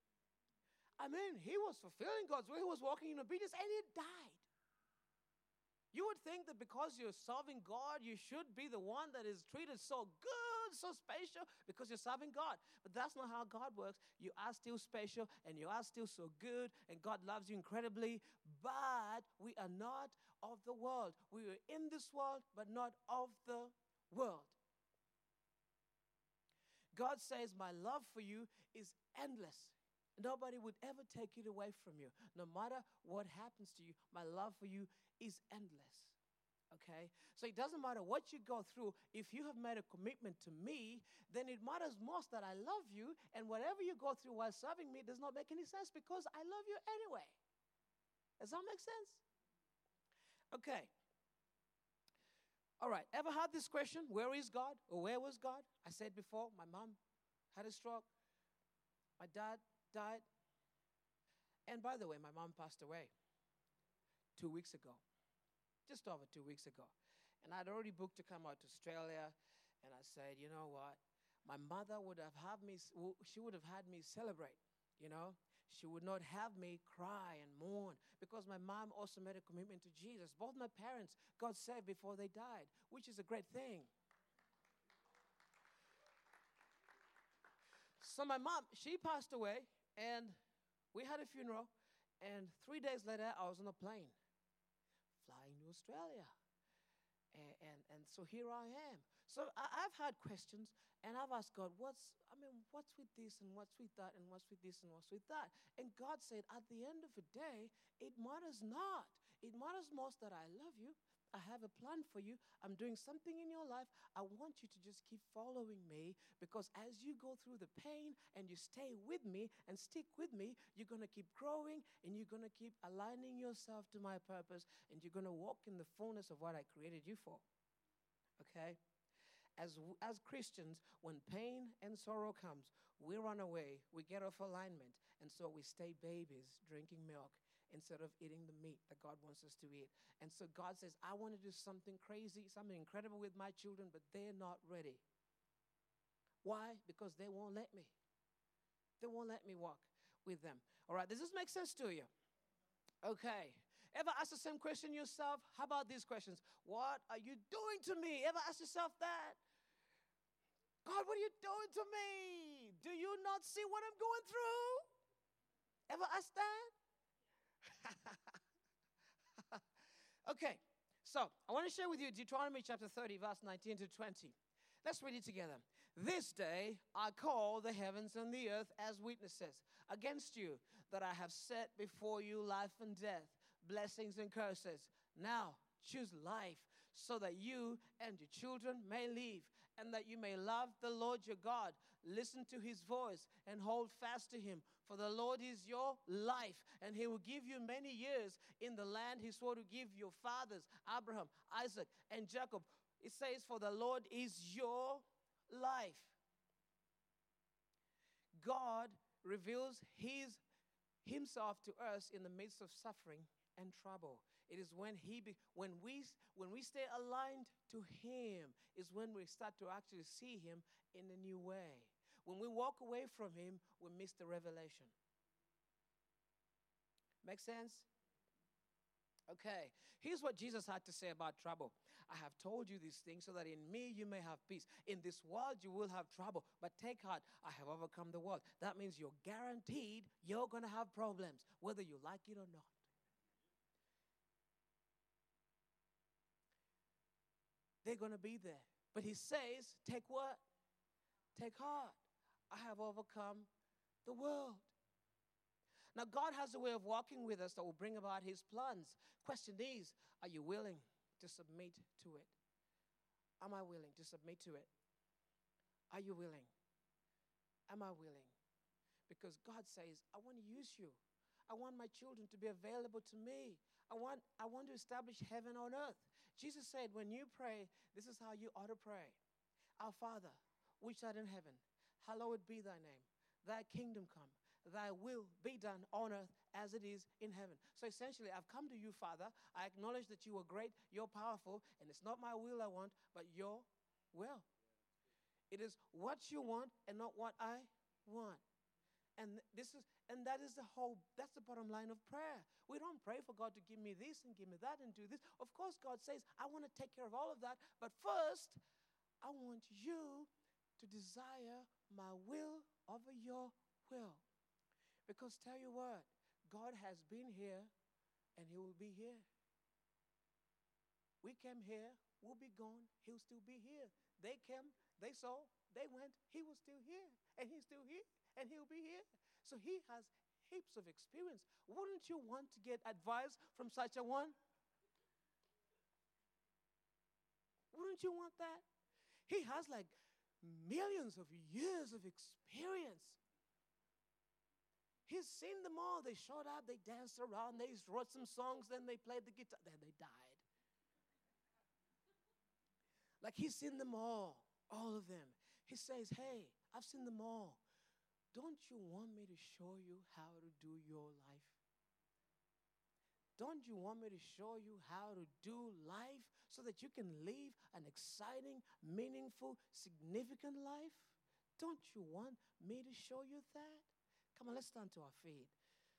I mean, he was fulfilling God's will. He was walking in obedience, and he died. You would think that because you're serving God, you should be the one that is treated so good, so special, because you're serving God. But that's not how God works. You are still special, and you are still so good, and God loves you incredibly. But we are not of the world. We are in this world, but not of the world. God says, my love for you is endless. Nobody would ever take it away from you. No matter what happens to you, my love for you is endless. Okay? So it doesn't matter what you go through. If you have made a commitment to me, then it matters most that I love you, and whatever you go through while serving me does not make any sense because I love you anyway. Does that make sense? Okay. All right, ever had this question? Where is God? Or where was God? I said before, my mom had a stroke. My dad died. And by the way, my mom passed away two weeks ago. Just over two weeks ago. And I'd already booked to come out to Australia. And I said, you know what? My mother would have had me, she would have had me celebrate, you know? She would not have me cry and mourn because my mom also made a commitment to Jesus. Both my parents got saved before they died, which is a great thing. So my mom, she passed away, and we had a funeral, and three days later, I was on a plane flying to Australia. And, and, and so here I am. So I, I've had questions, and I've asked God, what's, I mean, what's with this, and what's with that, and what's with this, and what's with that? And God said, at the end of the day, it matters not. It matters most that I love you. I have a plan for you. I'm doing something in your life. I want you to just keep following me, because as you go through the pain and you stay with me and stick with me, you're going to keep growing, and you're going to keep aligning yourself to my purpose, and you're going to walk in the fullness of what I created you for. Okay? As, as Christians, when pain and sorrow comes, we run away, we get off alignment, and so we stay babies drinking milk instead of eating the meat that God wants us to eat. And so God says, I want to do something crazy, something incredible with my children, but they're not ready. Why? Because they won't let me. They won't let me walk with them. All right, does this make sense to you? Okay. Ever ask the same question yourself? How about these questions? What are you doing to me? Ever ask yourself that? God, what are you doing to me? Do you not see what I'm going through? Ever ask that? Okay, so I want to share with you Deuteronomy chapter thirty, verse nineteen to twenty. Let's read it together. This day I call the heavens and the earth as witnesses against you, that I have set before you life and death, blessings and curses. Now choose life, so that you and your children may live, and that you may love the Lord your God, listen to his voice, and hold fast to him. For the Lord is your life, and he will give you many years in the land he swore to give your fathers, Abraham, Isaac, and Jacob. It says, for the Lord is your life. God reveals his himself to us in the midst of suffering and trouble. It is when he be, when we when we stay aligned to him is when we start to actually see him in a new way. When we walk away from him, we miss the revelation. Make sense? Okay, here's what Jesus had to say about trouble. I have told you these things so that in me you may have peace. In this world you will have trouble, but take heart, I have overcome the world. That means you're guaranteed you're going to have problems, whether you like it or not. They're going to be there. But he says, take what? Take heart. I have overcome the world. Now, God has a way of walking with us that will bring about his plans. Question is, are you willing to submit to it? Am I willing to submit to it? Are you willing? Am I willing? Because God says, I want to use you. I want my children to be available to me. I want, I want to establish heaven on earth. Jesus said, when you pray, this is how you ought to pray. Our Father, which art in heaven, hallowed be thy name. Thy kingdom come. Thy will be done on earth as it is in heaven. So essentially, I've come to you, Father. I acknowledge that you are great, you're powerful, and it's not my will I want, but your will. It is what you want and not what I want. And this is, and that is the whole, that's the bottom line of prayer. We don't pray for God to give me this and give me that and do this. Of course, God says, I want to take care of all of that. But first, I want you to desire my will over your will. Because tell you what, God has been here and he will be here. We came here, we'll be gone, he'll still be here. They came, they saw, they went, he was still here, and he's still here, and he'll be here. So he has heaps of experience. Wouldn't you want to get advice from such a one? Wouldn't you want that? He has like millions of years of experience. He's seen them all. They showed up, they danced around, they wrote some songs, then they played the guitar, then they died. Like he's seen them all, all of them. He says, hey, I've seen them all. Don't you want me to show you how to do your life? Don't you want me to show you how to do life so that you can live an exciting, meaningful, significant life? Don't you want me to show you that? Come on, let's stand to our feet.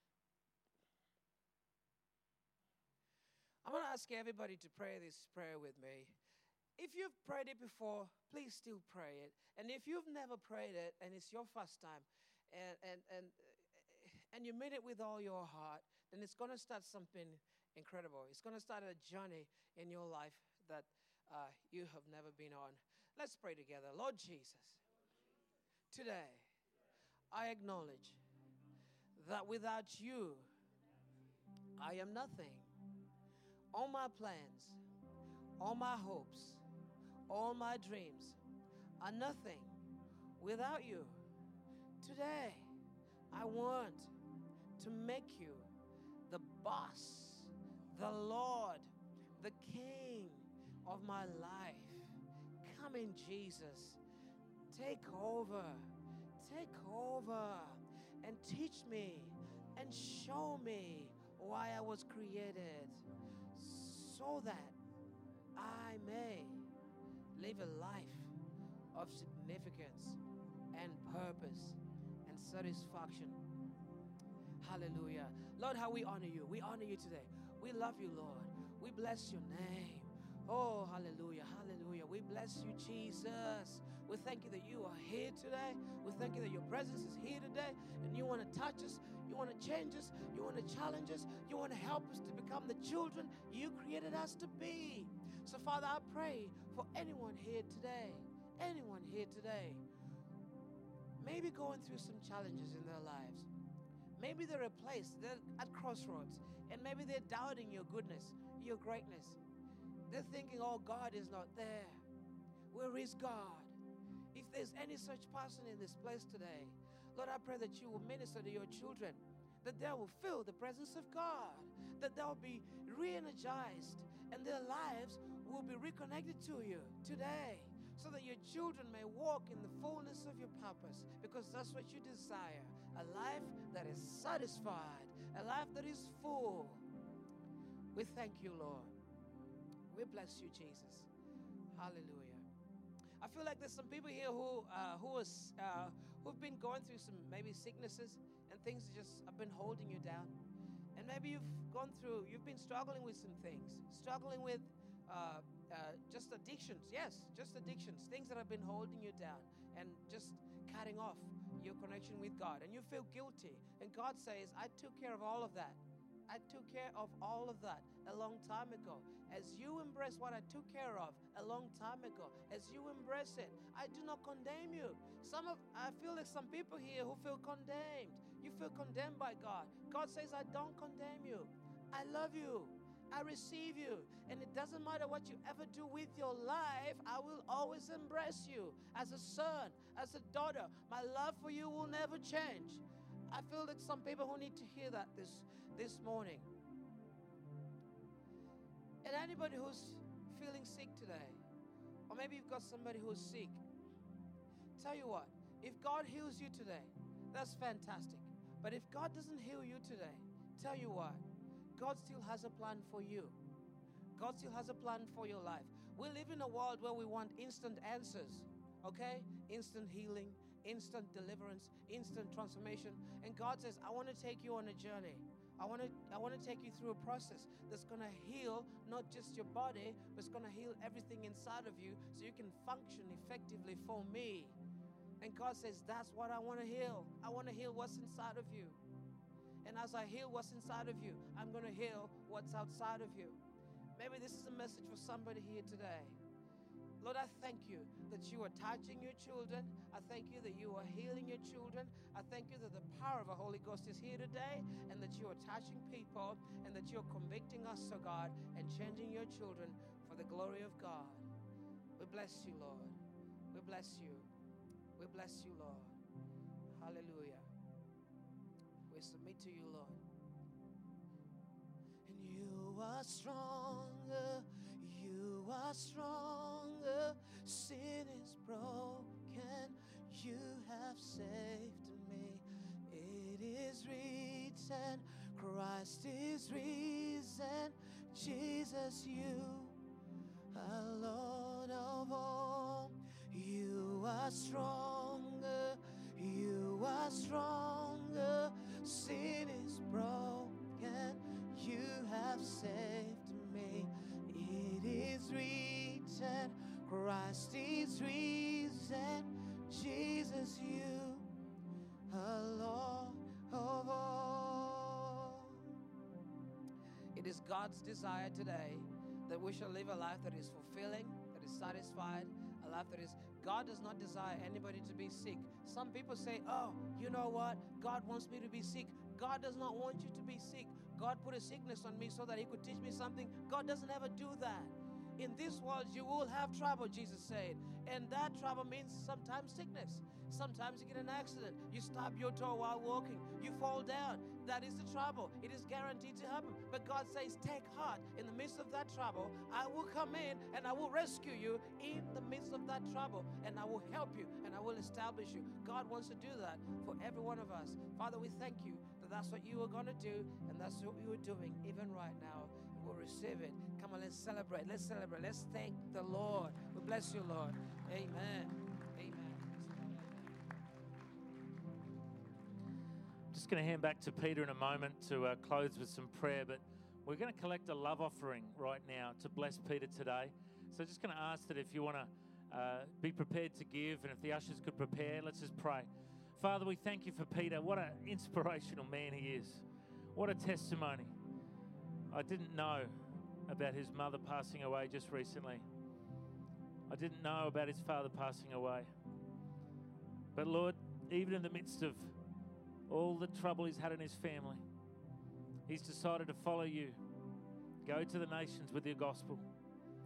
I'm going to ask everybody to pray this prayer with me. If you've prayed it before, please still pray it. And if you've never prayed it and it's your first time and, and, and, and you mean it with all your heart, then it's going to start something incredible. It's going to start a journey in your life that uh, you have never been on. Let's pray together. Lord Jesus, today I acknowledge that without you, I am nothing. All my plans, all my hopes, all my dreams are nothing without you. Today, I want to make you the boss, the Lord, the King of my life. Come in, Jesus. Take over. Take over. And teach me and show me why I was created so that I may live a life of significance and purpose and satisfaction. Hallelujah. Lord, how we honor you. We honor you today. We love you, Lord. We bless your name. Oh, hallelujah. Hallelujah. We bless you, Jesus. We thank you that you are here today. We thank you that your presence is here today. And you want to touch us. You want to change us. You want to challenge us. You want to help us to become the children you created us to be. So, Father, I pray for anyone here today, anyone here today, maybe going through some challenges in their lives. Maybe they're a place, they're at crossroads, and maybe they're doubting your goodness, your greatness. They're thinking, oh, God is not there. Where is God? If there's any such person in this place today, Lord, I pray that you will minister to your children, that they will feel the presence of God, that they'll be re-energized, and their lives will be reconnected to you today, so that your children may walk in the fullness of your purpose, because that's what you desire, a life that is satisfied, a life that is full. We thank you, Lord. We bless you, Jesus. Hallelujah. I feel like there's some people here who uh, who is uh, who've been going through some maybe sicknesses and things that just have been holding you down, and maybe you've gone through, you've been struggling with some things, struggling with uh, uh, just addictions. Yes, just addictions, things that have been holding you down and just cutting off your connection with God, and you feel guilty. And God says, "I took care of all of that. I took care of all of that a long time ago." As you embrace what I took care of a long time ago, as you embrace it, I do not condemn you. Some of, I feel like some people here who feel condemned. You feel condemned by God. God says, I don't condemn you. I love you. I receive you. And it doesn't matter what you ever do with your life, I will always embrace you as a son, as a daughter. My love for you will never change. I feel like some people who need to hear that this, this morning. And anybody who's feeling sick today, or maybe you've got somebody who's sick, tell you what, if God heals you today, that's fantastic. But if God doesn't heal you today, tell you what, God still has a plan for you. God still has a plan for your life. We live in a world where we want instant answers, okay? Instant healing, instant deliverance, instant transformation. And God says, I want to take you on a journey. I want to I want to take you through a process that's going to heal not just your body, but it's going to heal everything inside of you so you can function effectively for me. And God says, that's what I want to heal. I want to heal what's inside of you. And as I heal what's inside of you, I'm going to heal what's outside of you. Maybe this is a message for somebody here today. Lord, I thank you that you are touching your children. I thank you that you are healing your children. I thank you that the power of the Holy Ghost is here today, and that you are touching people, and that you're convicting us, oh God, and changing your children for the glory of God. We bless you, Lord. We bless you. We bless you, Lord. Hallelujah. We submit to you, Lord. And you are stronger. You are stronger. Sin is broken. You have saved me. It is written. Christ is risen. Jesus, you are Lord of all. You are stronger. You are stronger. Sin is broken. You have saved me. It is written, Christ is risen, Jesus, you are Lord of all. It is God's desire today that we shall live a life that is fulfilling, that is satisfied, a life that is, God does not desire anybody to be sick. Some people say, oh, you know what? God wants me to be sick. God does not want you to be sick. God put a sickness on me so that he could teach me something. God doesn't ever do that. In this world, you will have trouble, Jesus said. And that trouble means sometimes sickness. Sometimes you get an accident. You stub your toe while walking. You fall down. That is the trouble. It is guaranteed to happen. But God says, take heart. In the midst of that trouble, I will come in and I will rescue you in the midst of that trouble. And I will help you and I will establish you. God wants to do that for every one of us. Father, we thank you that that's what you are going to do. And that's what you are doing even right now. We'll receive it. Come on, let's celebrate. Let's celebrate. Let's thank the Lord. We bless you, Lord. Amen. Amen. I'm just going to hand back to Peter in a moment to uh, close with some prayer, but we're going to collect a love offering right now to bless Peter today. So just going to ask that if you want to uh, be prepared to give, and if the ushers could prepare, let's just pray. Father, we thank you for Peter. What an inspirational man he is. What a testimony. I didn't know about his mother passing away just recently. I didn't know about his father passing away. But Lord, even in the midst of all the trouble he's had in his family, he's decided to follow you. Go to the nations with your gospel.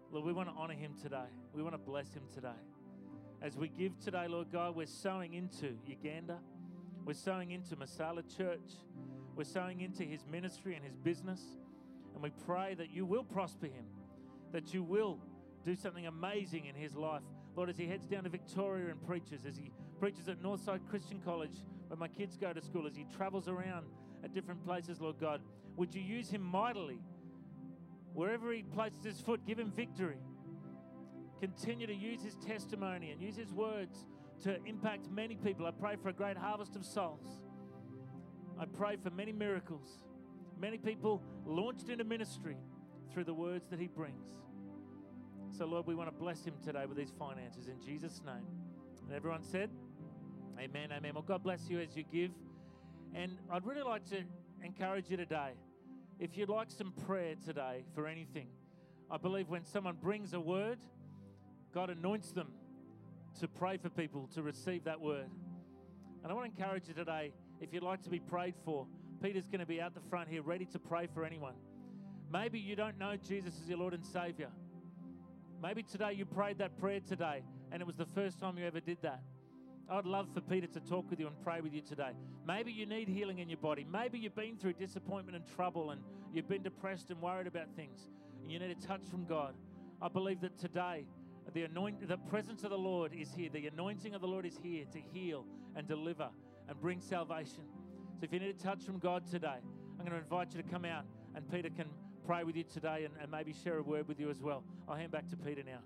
Lord, we want to honor him today. We want to bless him today. As we give today, Lord God, we're sowing into Uganda. We're sowing into Masala Church. We're sowing into his ministry and his business. And we pray that you will prosper him, that you will do something amazing in his life. Lord, as he heads down to Victoria and preaches, as he preaches at Northside Christian College, where my kids go to school, as he travels around at different places, Lord God, would you use him mightily? Wherever he places his foot, give him victory. Continue to use his testimony and use his words to impact many people. I pray for a great harvest of souls. I pray for many miracles, many people launched into ministry through the words that he brings. So, Lord, we want to bless him today with these finances in Jesus' name. And everyone said, amen, amen. Well, God bless you as you give. And I'd really like to encourage you today, if you'd like some prayer today for anything, I believe when someone brings a word, God anoints them to pray for people to receive that word. And I want to encourage you today, if you'd like to be prayed for, Peter's going to be out the front here ready to pray for anyone. Maybe you don't know Jesus as your Lord and Savior. Maybe today you prayed that prayer today and it was the first time you ever did that. I'd love for Peter to talk with you and pray with you today. Maybe you need healing in your body. Maybe you've been through disappointment and trouble and you've been depressed and worried about things and you need a touch from God. I believe that today the anoint, the presence of the Lord is here. The anointing of the Lord is here to heal and deliver and bring salvation. So if you need a touch from God today, I'm going to invite you to come out and Peter can pray with you today and, and maybe share a word with you as well. I'll hand back to Peter now.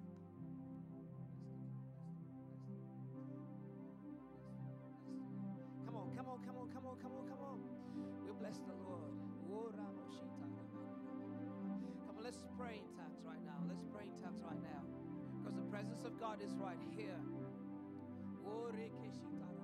Come on, come on, come on, come on, come on, come on. We bless the Lord. Come on, let's pray in tongues right now. Let's pray in tongues right now. Because the presence of God is right here.